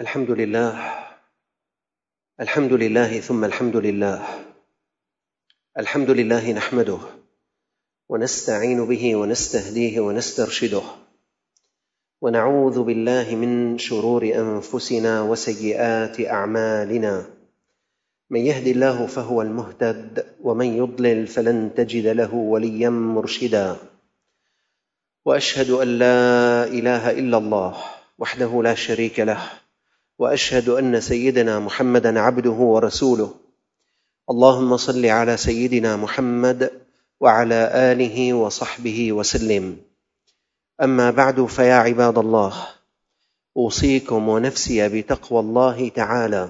الحمد لله. الحمد لله ثم الحمد لله. الحمد لله نحمده ونستعين به ونستهديه ونسترشده، ونعوذ بالله من شرور أنفسنا وسيئات أعمالنا. من يهد الله فهو المهتد، ومن يضلل فلن تجد له وليا مرشدا. وأشهد أن لا إله إلا الله وحده لا شريك له، وأشهد أن سيدنا محمدًا عبده ورسوله. اللهم صل على سيدنا محمد وعلى آله وصحبه وسلم. أما بعد، فيا عباد الله، أوصيكم ونفسي بتقوى الله تعالى.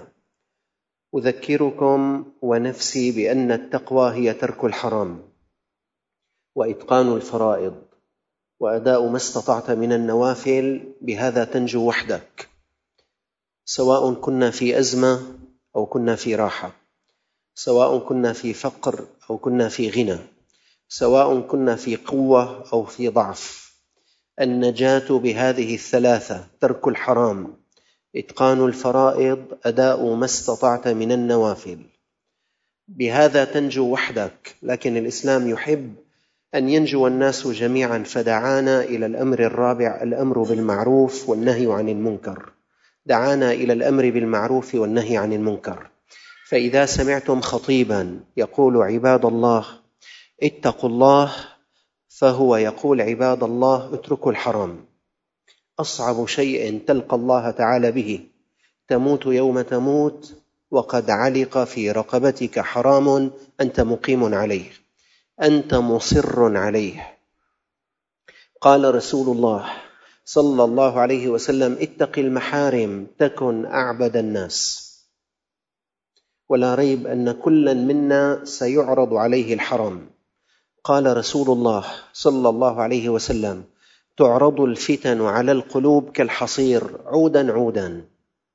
أذكركم ونفسي بأن التقوى هي ترك الحرام، وإتقان الفرائض، وأداء ما استطعت من النوافل. بهذا تنجو وحدك، سواء كنا في أزمة أو كنا في راحة، سواء كنا في فقر أو كنا في غنى، سواء كنا في قوة أو في ضعف. النجاة بهذه الثلاثة: ترك الحرام، إتقان الفرائض، أداء ما استطعت من النوافل. بهذا تنجو وحدك. لكن الإسلام يحب أن ينجو الناس جميعا، فدعانا إلى الأمر الرابع: الأمر بالمعروف والنهي عن المنكر. دعانا إلى الأمر بالمعروف والنهي عن المنكر. فإذا سمعتم خطيبا يقول عباد الله اتقوا الله، فهو يقول عباد الله اتركوا الحرام. أصعب شيء تلقى الله تعالى به: تموت يوم تموت وقد علق في رقبتك حرام أنت مقيم عليه، أنت مصر عليه. قال رسول الله صلى الله عليه وسلم: اتق المحارم تكن أعبد الناس. ولا ريب أن كلا منا سيعرض عليه الحرام. قال رسول الله صلى الله عليه وسلم: تعرض الفتن على القلوب كالحصير عودا عودا.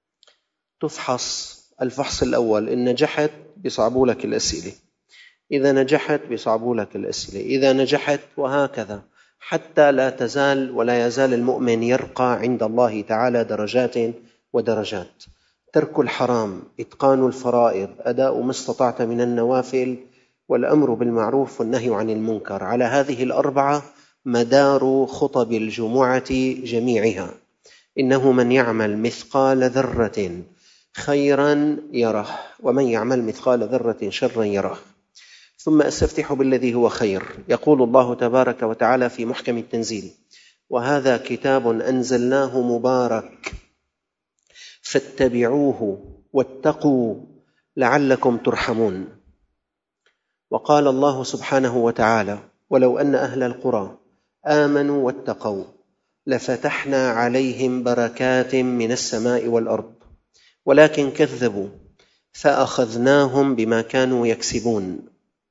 تفحص الفحص الأول، إن نجحت بيصعبوا لك الأسئلة، إذا نجحت بيصعبوا لك الأسئلة، إذا نجحت، وهكذا، حتى لا تزال ولا يزال المؤمن يرقى عند الله تعالى درجات ودرجات. ترك الحرام، إتقان الفرائض، أداء ما استطعت من النوافل، والأمر بالمعروف والنهي عن المنكر. على هذه الأربعة مدار خطب الجمعة جميعها. إنه من يعمل مثقال ذرة خيرا يره، ومن يعمل مثقال ذرة شرا يره. ثم أستفتح بالذي هو خير. يقول الله تبارك وتعالى في محكم التنزيل: وهذا كتاب أنزلناه مبارك فاتبعوه واتقوا لعلكم ترحمون. وقال الله سبحانه وتعالى: ولو أن أهل القرى آمنوا واتقوا لفتحنا عليهم بركات من السماء والأرض ولكن كذبوا فأخذناهم بما كانوا يكسبون.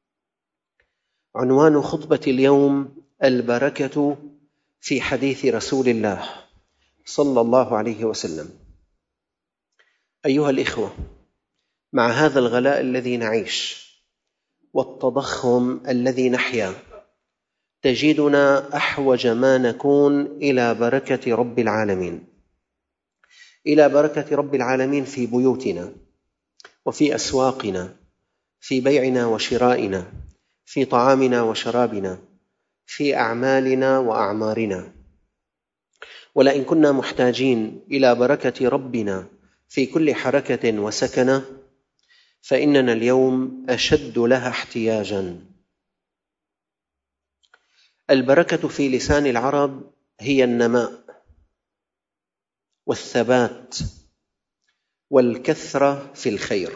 عنوان خطبة اليوم: البركة في حديث رسول الله صلى الله عليه وسلم. أيها الإخوة، مع هذا الغلاء الذي نعيش والتضخم الذي نحيا، تجدنا أحوج ما نكون إلى بركة رب العالمين، إلى بركة رب العالمين في بيوتنا وفي أسواقنا، في بيعنا وشرائنا، في طعامنا وشرابنا، في أعمالنا وأعمارنا. ولئن كنا محتاجين إلى بركة ربنا في كل حركة وسكنة، فإننا اليوم أشد لها احتياجا. البركة في لسان العرب هي النماء والثبات والكثرة في الخير.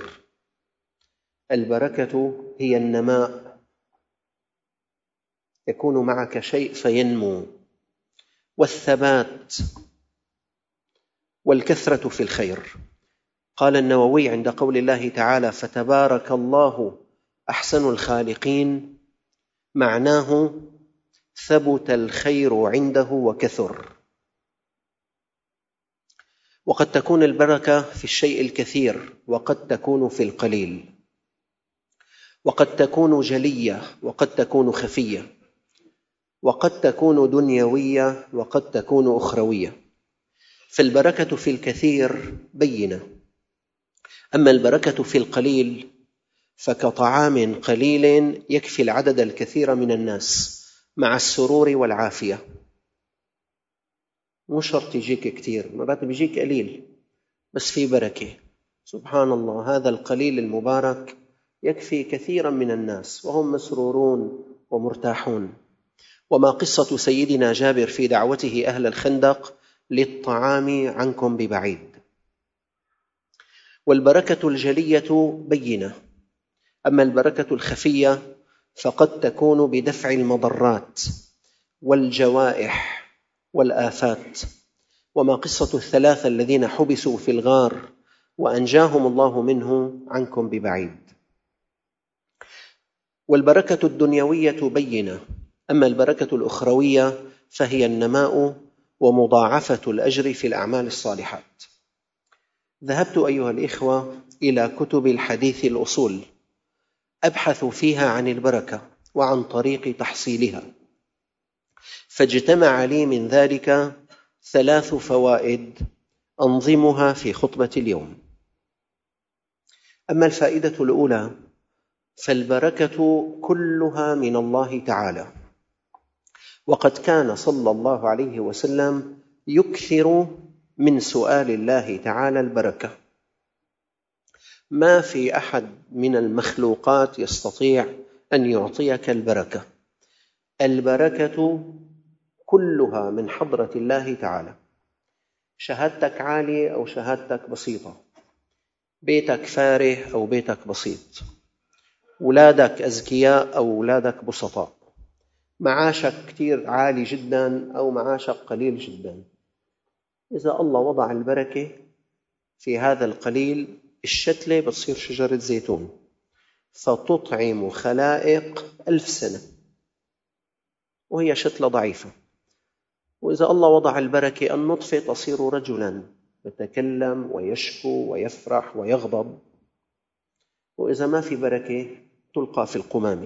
البركة هي النماء، يكون معك شيء فينمو، والثبات والكثرة في الخير. قال النووي عند قول الله تعالى: فتبارك الله أحسن الخالقين، معناه ثبت الخير عنده وكثر. وقد تكون البركة في الشيء الكثير، وقد تكون في القليل، وقد تكون جلية وقد تكون خفية، وقد تكون دنيوية وقد تكون أخروية. فالبركة في الكثير بينة، أما البركة في القليل فكطعام قليل يكفي العدد الكثير من الناس مع السرور والعافية. مو شرط يجيك كثير، مرات بيجيك قليل بس في بركة. سبحان الله، هذا القليل المبارك يكفي كثيرا من الناس وهم مسرورون ومرتاحون. وما قصة سيدنا جابر في دعوته أهل الخندق للطعام عنكم ببعيد. والبركة الجلية بينة، أما البركة الخفية فقد تكون بدفع المضرات والجوائح والآفات. وما قصة الثلاثة الذين حبسوا في الغار وأنجاهم الله منه عنكم ببعيد. والبركة الدنيوية بينة، أما البركة الأخروية فهي النماء ومضاعفة الأجر في الأعمال الصالحات. ذهبت أيها الإخوة إلى كتب الحديث الأصول أبحث فيها عن البركة وعن طريق تحصيلها، فاجتمع لي من ذلك 3 فوائد أنظمها في خطبة اليوم. أما الفائدة الأولى فالبركة كلها من الله تعالى، وقد كان صلى الله عليه وسلم يكثر من سؤال الله تعالى البركة. ما في أحد من المخلوقات يستطيع أن يعطيك البركة. البركة كلها من حضرة الله تعالى. شهادتك عالية أو شهادتك بسيطة، بيتك فارح أو بيتك بسيط، أولادك أذكياء أو أولادك بسطاء، معاشك كتير عالي جدا أو معاشك قليل جدا، إذا الله وضع البركة في هذا القليل، الشتلة بتصير شجرة زيتون فتطعم خلائق 1000 سنة وهي شتلة ضعيفة. وإذا الله وضع البركة النطفة تصير رجلا يتكلم ويشكو ويفرح ويغضب. وإذا ما في بركة تلقى في القمامة.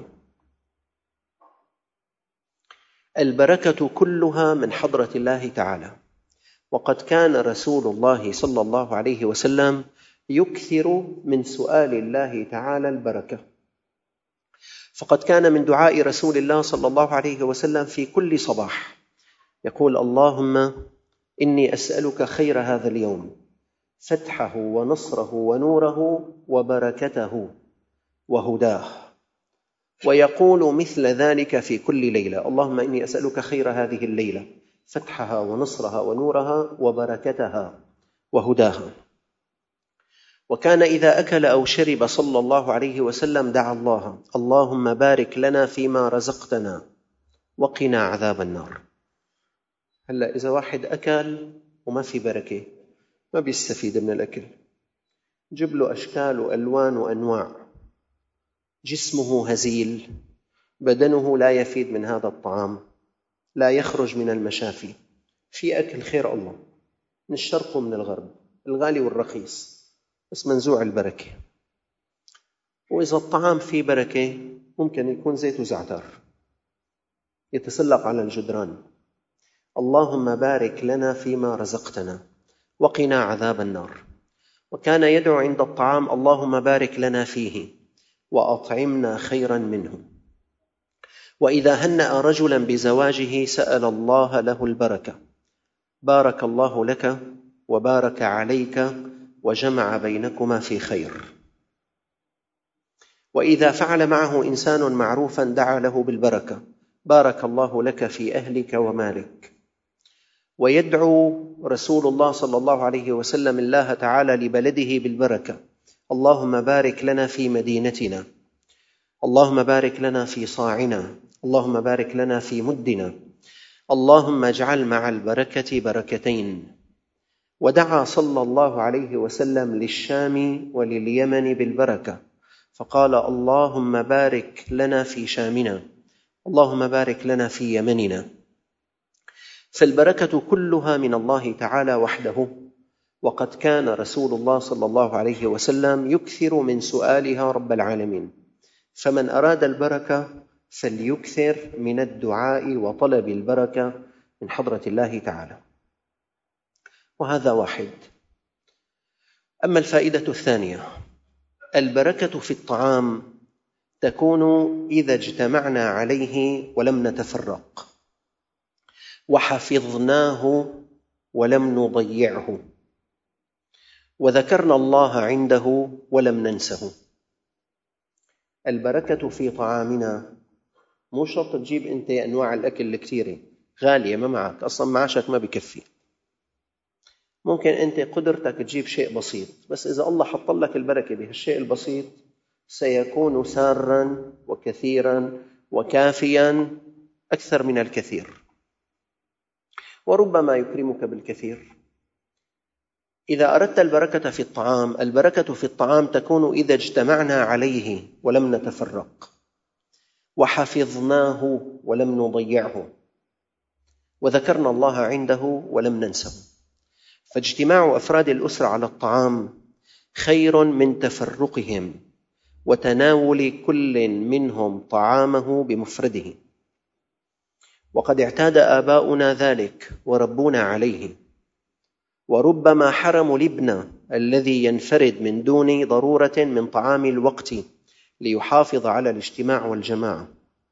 البركة كلها من حضرة الله تعالى، وقد كان رسول الله صلى الله عليه وسلم يكثر من سؤال الله تعالى البركة. فقد كان من دعاء رسول الله صلى الله عليه وسلم في كل صباح يقول: اللهم إني أسألك خير هذا اليوم، فتحه ونصره ونوره وبركته وهداه. ويقول مثل ذلك في كل ليلة: اللهم إني أسألك خير هذه الليلة، فتحها ونصرها ونورها وبركتها وهداها. وكان إذا أكل أو شرب صلى الله عليه وسلم دعا الله: اللهم بارك لنا فيما رزقتنا وقنا عذاب النار. هلأ إذا واحد أكل وما في بركة ما بيستفيد من الأكل. جيب له أشكال وألوان وأنواع، جسمه هزيل، بدنه لا يفيد من هذا الطعام، لا يخرج من المشافي. في أكل خير الله من الشرق ومن الغرب، الغالي والرخيص، بس منزوع البركة. وإذا الطعام فيه بركة ممكن يكون زيت وزعتر يتسلق على الجدران. اللهم بارك لنا فيما رزقتنا وقنا عذاب النار. وكان يدعو عند الطعام: اللهم بارك لنا فيه وأطعمنا خيرا منه. وإذا هنأ رجلا بزواجه سأل الله له البركة: بارك الله لك وبارك عليك وجمع بينكما في خير. وإذا فعل معه إنسان معروفا دعا له بالبركة: بارك الله لك في أهلك ومالك. ويدعو رسول الله صلى الله عليه وسلم الله تعالى لبلده بالبركة: اللهم بارك لنا في مدينتنا، اللهم بارك لنا في صاعنا، اللهم بارك لنا في مدنا، اللهم اجعل مع البركة بركتين. ودعا صلى الله عليه وسلم للشام ولليمن بالبركة فقال: اللهم بارك لنا في شامنا، اللهم بارك لنا في يمننا. فالبركة كلها من الله تعالى وحده، وقد كان رسول الله صلى الله عليه وسلم يكثر من سؤالها رب العالمين. فمن أراد البركة فليكثر من الدعاء وطلب البركة من حضرة الله تعالى. وهذا واحد. أما الفائدة الثانية، البركة في الطعام تكون إذا اجتمعنا عليه ولم نتفرق، وحفظناه ولم نضيعه، وذكرنا الله عنده ولم ننسه. البركة في طعامنا مو شرط تجيب أنت أنواع الأكل الكثيرة غالية ما معك، أصلا معاشك ما بكفي. ممكن أنت قدرتك تجيب شيء بسيط، بس إذا الله حط لك البركة بهالشيء البسيط سيكون ساراً وكثيراً وكافياً أكثر من الكثير، وربما يكرمك بالكثير. إذا أردت البركة في الطعام، البركة في الطعام تكون إذا اجتمعنا عليه ولم نتفرق، وحفظناه ولم نضيعه، وذكرنا الله عنده ولم ننسه. فاجتماع أفراد الأسرة على الطعام خير من تفرقهم وتناول كل منهم طعامه بمفرده، وقد اعتاد آباؤنا ذلك وربونا عليه، وربما حرموا الابن الذي ينفرد من دون ضرورة من طعام الوقت ليحافظ على الاجتماع والجماعة.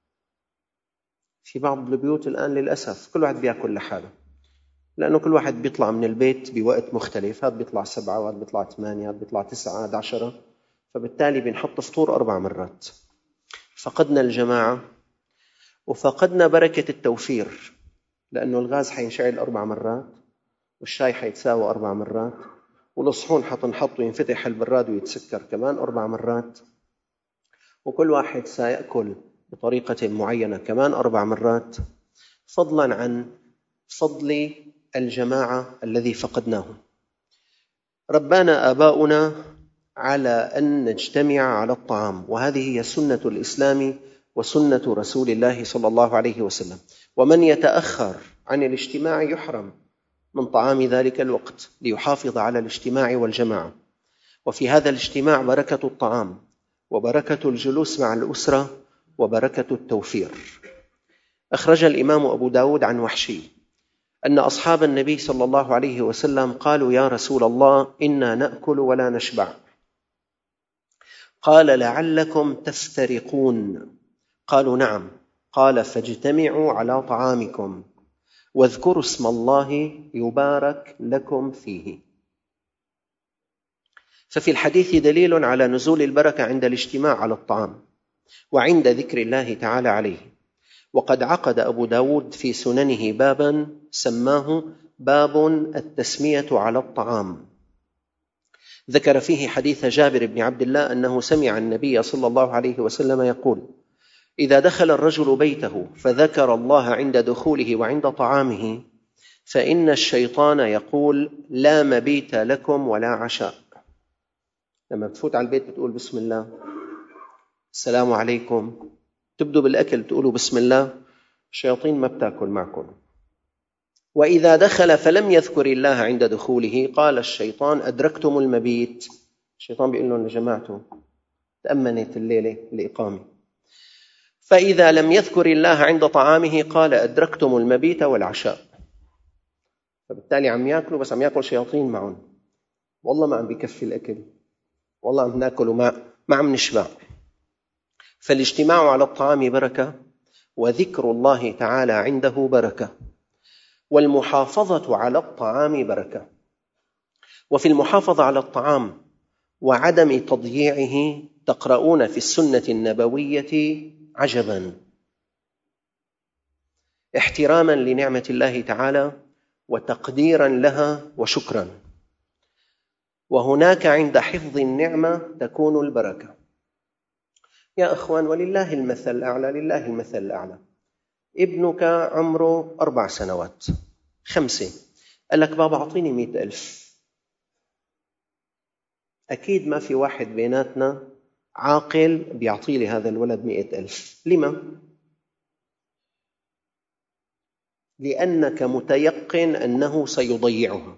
في بعض البيوت الآن للأسف كل واحد بيأكل لحاله، لأنه كل واحد بيطلع من البيت بوقت مختلف، هذا بيطلع 7 وهذا بيطلع 8 هذا بيطلع 9 هذا 10، فبالتالي بنحط فطور 4 مرات. فقدنا الجماعة وفقدنا بركة التوفير، لأنه الغاز حينشعل 4 مرات، والشاي حيتساوى 4 مرات، والصحون حتنحط وينفتح البراد ويتسكر كمان 4 مرات، وكل واحد سيأكل بطريقة معينة كمان 4 مرات، فضلا عن فضل الجماعة الذي فقدناه. ربانا آباؤنا على أن نجتمع على الطعام، وهذه هي سنة الإسلام وسنة رسول الله صلى الله عليه وسلم، ومن يتأخر عن الاجتماع يحرم من طعام ذلك الوقت ليحافظ على الاجتماع والجماعة. وفي هذا الاجتماع بركة الطعام، وبركة الجلوس مع الأسرة، وبركة التوفير. أخرج الإمام أبو داود عن وحشي أن أصحاب النبي صلى الله عليه وسلم قالوا: يا رسول الله، إنا نأكل ولا نشبع. قال: لعلكم تفترقون. قالوا: نعم. قال: فاجتمعوا على طعامكم واذكروا اسم الله يبارك لكم فيه. ففي الحديث دليل على نزول البركة عند الاجتماع على الطعام وعند ذكر الله تعالى عليه. وقد عقد أبو داود في سننه بابا سماه باب التسمية على الطعام، ذكر فيه حديث جابر بن عبد الله أنه سمع النبي صلى الله عليه وسلم يقول: إذا دخل الرجل بيته فذكر الله عند دخوله وعند طعامه فإن الشيطان يقول: لا مبيت لكم ولا عشاء. لما بتفوت على البيت بتقول بسم الله، السلام عليكم، تبدو بالأكل تقولوا بسم الله، الشياطين ما بتاكل معكم. وإذا دخل فلم يذكر الله عند دخوله قال الشيطان: أدركتم المبيت. الشيطان بيقول لهم لجماعته تأمنت الليلة الإقامة. فإذا لم يذكر الله عند طعامه قال: أدركتم المبيت والعشاء. فبالتالي عم يأكلوا، بس عم يأكل شياطين معهم، والله ما عم بيكفي الأكل، والله عم نأكل وما عم نشبع. فالاجتماع على الطعام بركة، وذكر الله تعالى عنده بركة، والمحافظة على الطعام بركة. وفي المحافظة على الطعام وعدم تضييعه تقرؤون في السنة النبوية عجبا، احتراما لنعمة الله تعالى وتقديرا لها وشكرا. وهناك عند حفظ النعمة تكون البركة. يا أخوان، ولله المثل الأعلى، لله المثل الأعلى. ابنك عمره 4 سنوات 5، قال لك: بابا أعطيني 100,000. أكيد ما في واحد بيناتنا عاقل بيعطي لي هذا الولد 100,000. لما؟ لأنك متيقن أنه سيضيعها.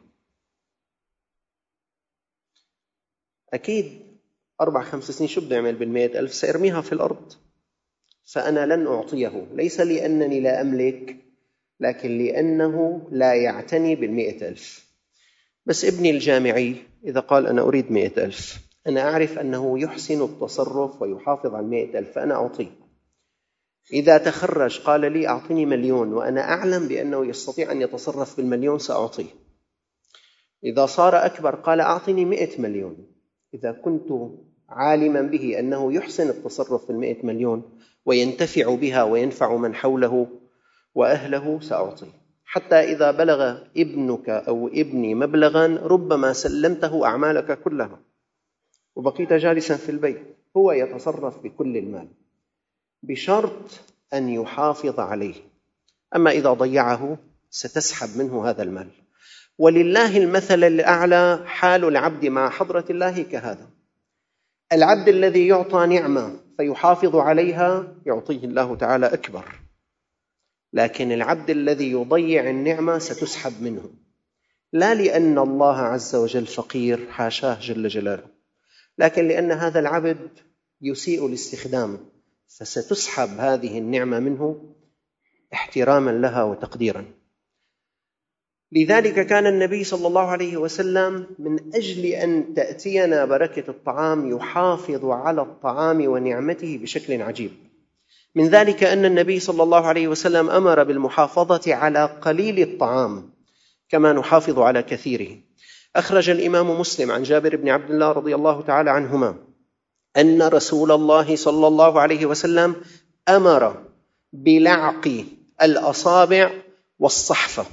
أكيد 4-5 سنين شو بده يعمل بال100,000؟ سيرميها في الأرض. فأنا لن أعطيه، ليس لأنني لا أملك، لكن لأنه لا يعتني بال100,000. بس ابني الجامعي إذا قال أنا أريد 100,000، أنا أعرف أنه يحسن التصرف ويحافظ على 100,000 فأنا أعطيه. إذا تخرج قال لي أعطني 1,000,000 وأنا أعلم بأنه يستطيع أن يتصرف بال1,000,000 سأعطيه. إذا صار أكبر قال أعطني 100,000,000، إذا كنت عالما به أنه يحسن التصرف بال100,000,000 وينتفع بها وينفع من حوله وأهله سأعطيه. حتى إذا بلغ ابنك أو ابني مبلغا ربما سلمته أعمالك كلها وبقيت جالسا في البيت، هو يتصرف بكل المال بشرط أن يحافظ عليه. أما إذا ضيعه ستسحب منه هذا المال. ولله المثل الأعلى، حال العبد مع حضرة الله كهذا. العبد الذي يعطى نعمة فيحافظ عليها يعطيه الله تعالى أكبر، لكن العبد الذي يضيع النعمة ستسحب منه، لا لأن الله عز وجل فقير حاشاه جل جلاله، لكن لأن هذا العبد يسيء الاستخدام، فستسحب هذه النعمة منه احتراما لها وتقديرا. لذلك كان النبي صلى الله عليه وسلم من أجل أن تأتينا بركة الطعام يحافظ على الطعام ونعمته بشكل عجيب. من ذلك أن النبي صلى الله عليه وسلم أمر بالمحافظة على قليل الطعام كما نحافظ على كثيره. أخرج الإمام مسلم عن جابر بن عبد الله رضي الله تعالى عنهما أن رسول الله صلى الله عليه وسلم أمر بلعق الأصابع والصحفة،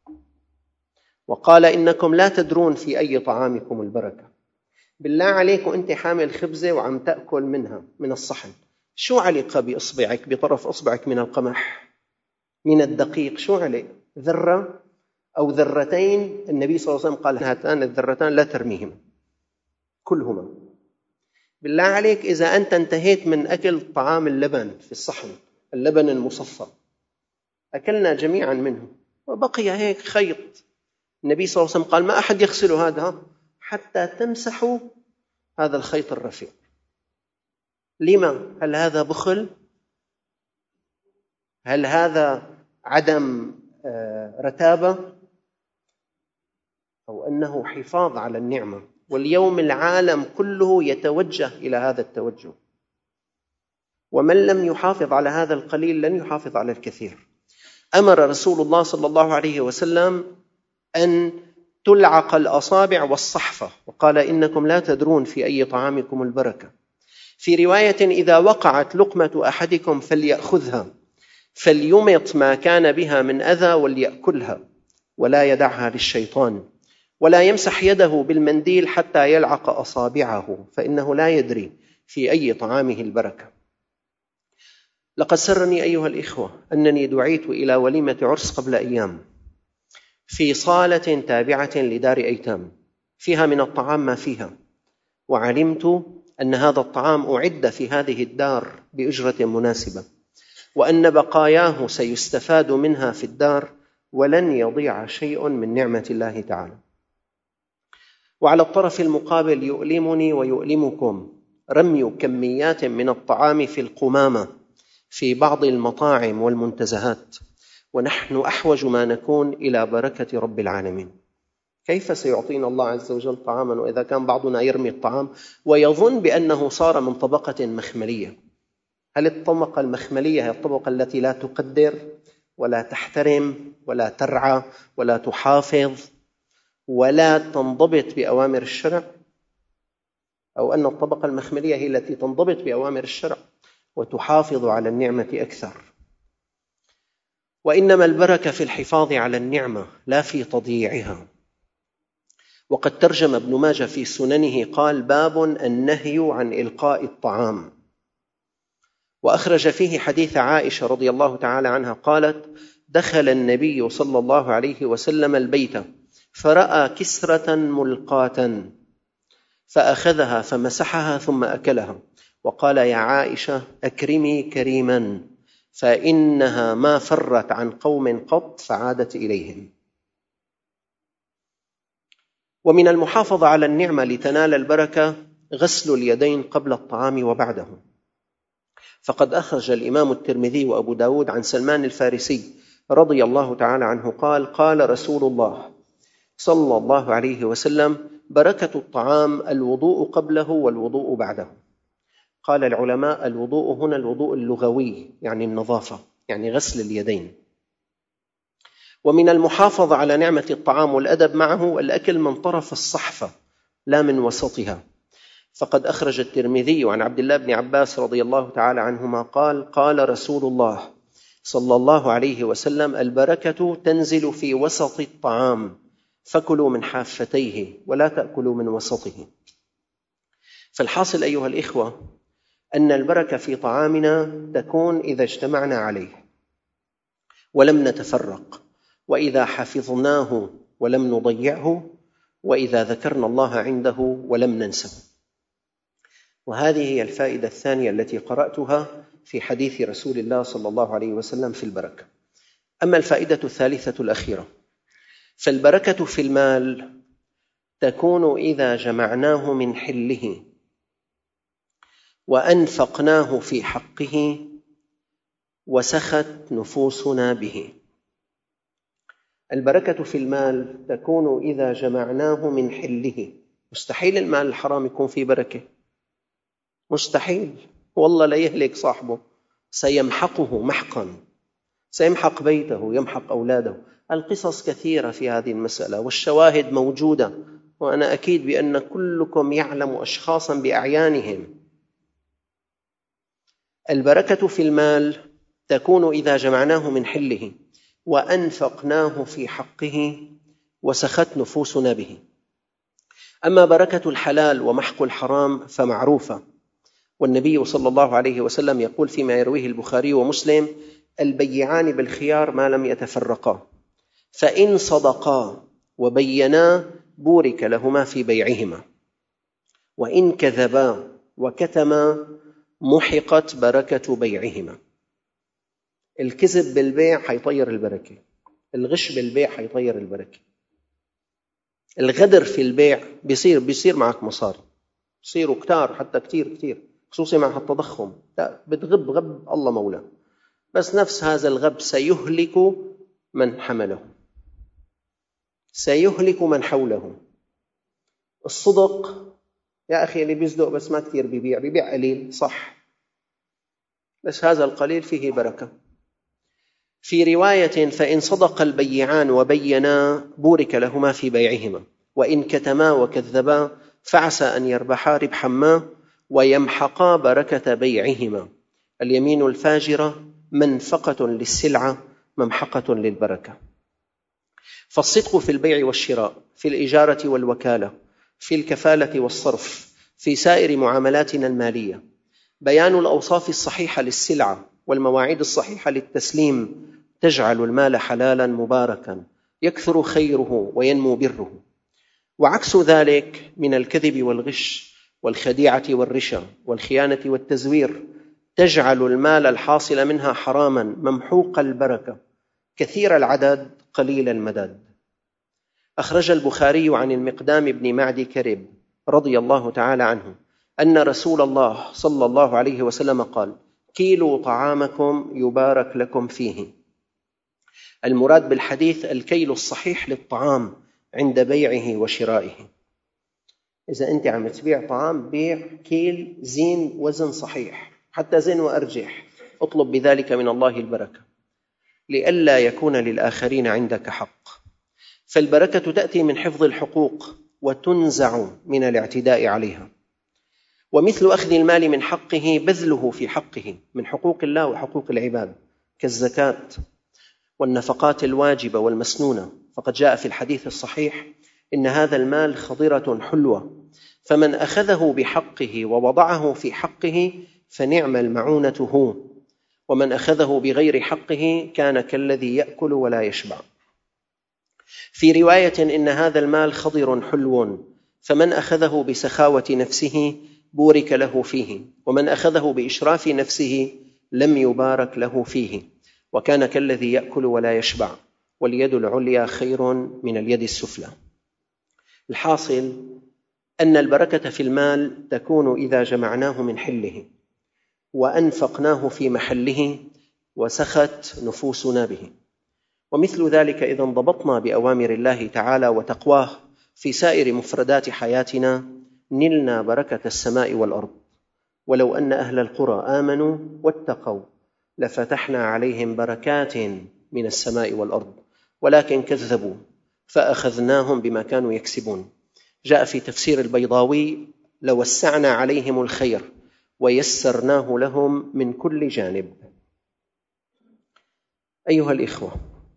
وقال إنكم لا تدرون في أي طعامكم البركة. بالله عليك وأنت حامل خبزة وعم تأكل منها من الصحن، شو علق بإصبعك، بطرف إصبعك من القمح، من الدقيق، شو علق؟ ذرة أو ذرتين. النبي صلى الله عليه وسلم قال هاتان الذرتان لا ترميهما، كلهما. بالله عليك إذا أنت انتهيت من أكل طعام اللبن في الصحن، اللبن المصفى، أكلنا جميعا منه وبقي هيك خيط، النبي صلى الله عليه وسلم قال ما أحد يغسل هذا حتى تمسحوا هذا الخيط الرفيع. لما؟ هل هذا بخل؟ هل هذا عدم رتابة؟ أو أنه حفاظ على النعمة؟ واليوم العالم كله يتوجه إلى هذا التوجه، ومن لم يحافظ على هذا القليل لن يحافظ على الكثير. أمر رسول الله صلى الله عليه وسلم أن تلعق الأصابع والصحفة، وقال إنكم لا تدرون في أي طعامكم البركة. في رواية إذا وقعت لقمة أحدكم فليأخذها فليمط ما كان بها من أذى وليأكلها ولا يدعها للشيطان، ولا يمسح يده بالمنديل حتى يلعق أصابعه فإنه لا يدري في أي طعامه البركة. لقد سرني أيها الإخوة أنني دعيت إلى وليمة عرس قبل أيام في صالة تابعة لدار أيتام، فيها من الطعام ما فيها، وعلمت أن هذا الطعام أعد في هذه الدار بأجرة مناسبة، وأن بقاياه سيستفاد منها في الدار ولن يضيع شيء من نعمة الله تعالى. وعلى الطرف المقابل يؤلمني ويؤلمكم رمي كميات من الطعام في القمامة في بعض المطاعم والمنتزهات، ونحن أحوج ما نكون إلى بركة رب العالمين. كيف سيعطينا الله عز وجل طعاما وإذا كان بعضنا يرمي الطعام ويظن بأنه صار من طبقة مخملية؟ هل الطبقة المخملية هي الطبقة التي لا تقدر ولا تحترم ولا ترعى ولا تحافظ ولا تنضبط بأوامر الشرع؟ أو أن الطبقة المخملية هي التي تنضبط بأوامر الشرع وتحافظ على النعمة أكثر؟ وإنما البركة في الحفاظ على النعمة لا في تضييعها. وقد ترجم ابن ماجه في سننه قال باب النهي عن إلقاء الطعام، وأخرج فيه حديث عائشة رضي الله تعالى عنها قالت دخل النبي صلى الله عليه وسلم البيت فرأى كسرة ملقاة فأخذها فمسحها ثم أكلها، وقال يا عائشة أكرمي كريما فإنها ما فرت عن قوم قط فعادت إليهم. ومن المحافظة على النعمة لتنال البركة غسل اليدين قبل الطعام وبعده، فقد أخرج الإمام الترمذي وأبو داود عن سلمان الفارسي رضي الله تعالى عنه قال قال رسول الله صلى الله عليه وسلم: بركة الطعام الوضوء قبله والوضوء بعده. قال العلماء: الوضوء هنا الوضوء اللغوي، يعني النظافة، يعني غسل اليدين. ومن المحافظة على نعمة الطعام والأدب معه الأكل من طرف الصحفة لا من وسطها. فقد أخرج الترمذي عن عبد الله بن عباس رضي الله تعالى عنهما قال: قال رسول الله صلى الله عليه وسلم: البركة تنزل في وسط الطعام، فكلوا من حافتيه ولا تأكلوا من وسطه. فالحاصل أيها الإخوة أن البركة في طعامنا تكون إذا اجتمعنا عليه ولم نتفرق، وإذا حفظناه ولم نضيعه، وإذا ذكرنا الله عنده ولم ننسه. وهذه هي الفائدة الثانية التي قرأتها في حديث رسول الله صلى الله عليه وسلم في البركة. أما الفائدة الثالثة الأخيرة، فالبركة في المال تكون إذا جمعناه من حله وأنفقناه في حقه وسخت نفوسنا به. البركة في المال تكون إذا جمعناه من حله. مستحيل المال الحرام يكون فيه بركة، مستحيل، والله لا يهلك صاحبه، سيمحقه محقا، سيمحق بيته، يمحق أولاده. القصص كثيرة في هذه المسألة والشواهد موجودة، وأنا أكيد بأن كلكم يعلم أشخاصا بأعيانهم. البركة في المال تكون إذا جمعناه من حله وأنفقناه في حقه وسخت نفوسنا به. أما بركة الحلال ومحق الحرام فمعروفة، والنبي صلى الله عليه وسلم يقول فيما يرويه البخاري ومسلم: البيعان بالخيار ما لم يتفرقا، فإن صدقا وبينا بورك لهما في بيعهما، وإن كذبا وكتما محقت بركة بيعهما. الكذب بالبيع حيطير البركة، الغش بالبيع حيطير البركة، الغدر في البيع بيصير معك مصاري، بيصيروا كتار، حتى كتير، خصوصي مع التضخم، لا بتغب غب الله مولاه، بس نفس هذا الغب سيهلك من حمله، سيهلك من حوله. الصدق يا أخي اللي بيصدق بس ما كتير بيبيع قليل، صح، بس هذا القليل فيه بركة. في رواية: فإن صدق البيعان وبينا بورك لهما في بيعهما، وإن كتما وكذبا فعسى أن يربحا ربحا ما ويمحقا بركة بيعهما. اليمين الفاجرة منفقة للسلعة ممحقة للبركة. فالصدق في البيع والشراء، في الإجارة والوكالة، في الكفالة والصرف، في سائر معاملاتنا المالية، بيان الأوصاف الصحيحة للسلعة والمواعيد الصحيحة للتسليم تجعل المال حلالا مباركا يكثر خيره وينمو بره. وعكس ذلك من الكذب والغش والخديعة والرشا والخيانة والتزوير تجعل المال الحاصل منها حراما ممحوق البركة كثير العدد قليل المدد. أخرج البخاري عن المقدام بن معدي كرب رضي الله تعالى عنه أن رسول الله صلى الله عليه وسلم قال: كيلوا طعامكم يبارك لكم فيه. المراد بالحديث الكيل الصحيح للطعام عند بيعه وشرائه. إذا أنت عم تبيع طعام، بيع كيل زين وزن صحيح، حتى زين وأرجح، اطلب بذلك من الله البركة لئلا يكون للآخرين عندك حق. فالبركة تأتي من حفظ الحقوق وتنزع من الاعتداء عليها. ومثل أخذ المال من حقه بذله في حقه من حقوق الله وحقوق العباد كالزكاة والنفقات الواجبة والمسنونة. فقد جاء في الحديث الصحيح: إن هذا المال خضرة حلوة، فمن أخذه بحقه ووضعه في حقه فنعم المعونة هو، ومن أخذه بغير حقه كان كالذي يأكل ولا يشبع. في رواية: إن هذا المال خضر حلو، فمن أخذه بسخاوة نفسه بورك له فيه، ومن أخذه بإشراف نفسه لم يبارك له فيه، وكان كالذي يأكل ولا يشبع، واليد العليا خير من اليد السفلى. الحاصل أن البركة في المال تكون إذا جمعناه من حله وأنفقناه في محله وسخت نفوسنا به. ومثل ذلك إذا انضبطنا بأوامر الله تعالى وتقواه في سائر مفردات حياتنا نلنا بركة السماء والأرض. ولو أن أهل القرى آمنوا واتقوا لفتحنا عليهم بركات من السماء والأرض ولكن كذبوا فأخذناهم بما كانوا يكسبون. جاء في تفسير البيضاوي: لوسعنا عليهم الخير ويسرناه لهم من كل جانب. أيها الإخوة،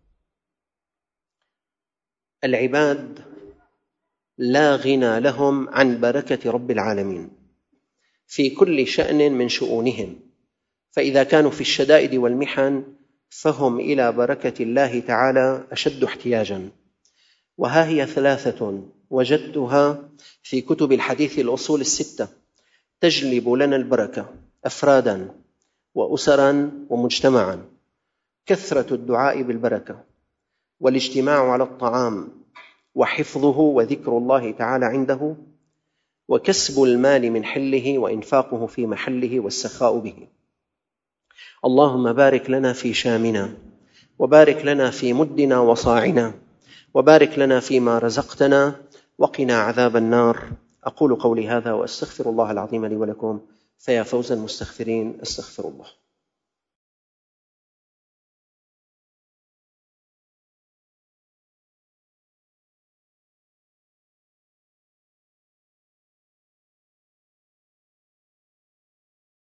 العباد لا غنى لهم عن بركة رب العالمين في كل شأن من شؤونهم، فإذا كانوا في الشدائد والمحن فهم إلى بركة الله تعالى أشد احتياجا. وها هي 3 وجدتها في كتب الحديث الأصول 6 تجلب لنا البركة أفرادا وأسرا ومجتمعا: كثرة الدعاء بالبركة، والاجتماع على الطعام وحفظه وذكر الله تعالى عنده، وكسب المال من حله وإنفاقه في محله والسخاء به. اللهم بارك لنا في شامنا، وبارك لنا في مدنا وصاعنا، وبارك لنا فيما رزقتنا، وقنا عذاب النار. أقول قولي هذا وأستغفر الله العظيم لي ولكم، فيا فوز المستغفرين. استغفر الله.